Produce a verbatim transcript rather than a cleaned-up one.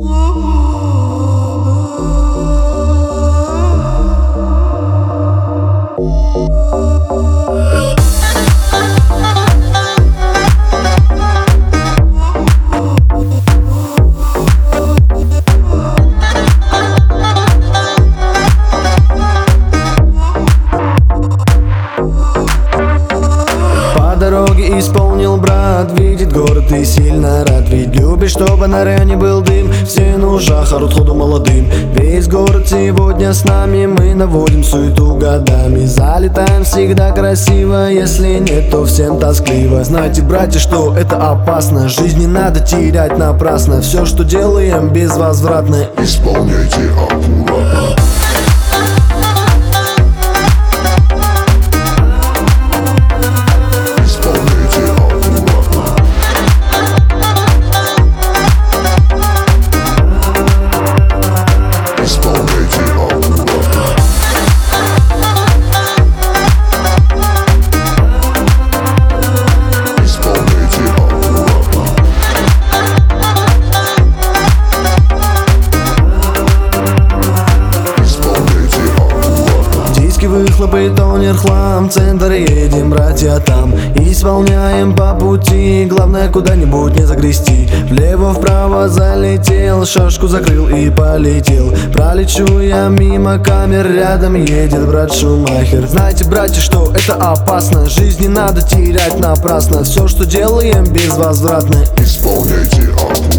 Дороги исполнил брат, видит город и сильно рад. Ведь любишь, чтобы на районе был дым, в стену жахар отходу молодым. Весь город сегодня с нами, мы наводим суету годами. Залетаем всегда красиво, если нет, то всем тоскливо. Знайте, братья, что это опасно, жизнь не надо терять напрасно. Все, что делаем, безвозвратно, исполняйте аккуратно. Выхлопы, тонер, хлам, центр едем, братья, там. Исполняем по пути, главное куда-нибудь не загрести. Влево-вправо залетел, шашку закрыл и полетел. Пролечу я мимо камер, рядом едет брат Шумахер. Знаете, братья, что это опасно, жизнь не надо терять напрасно. Все, что делаем, безвозвратно, исполняйте аккуратно.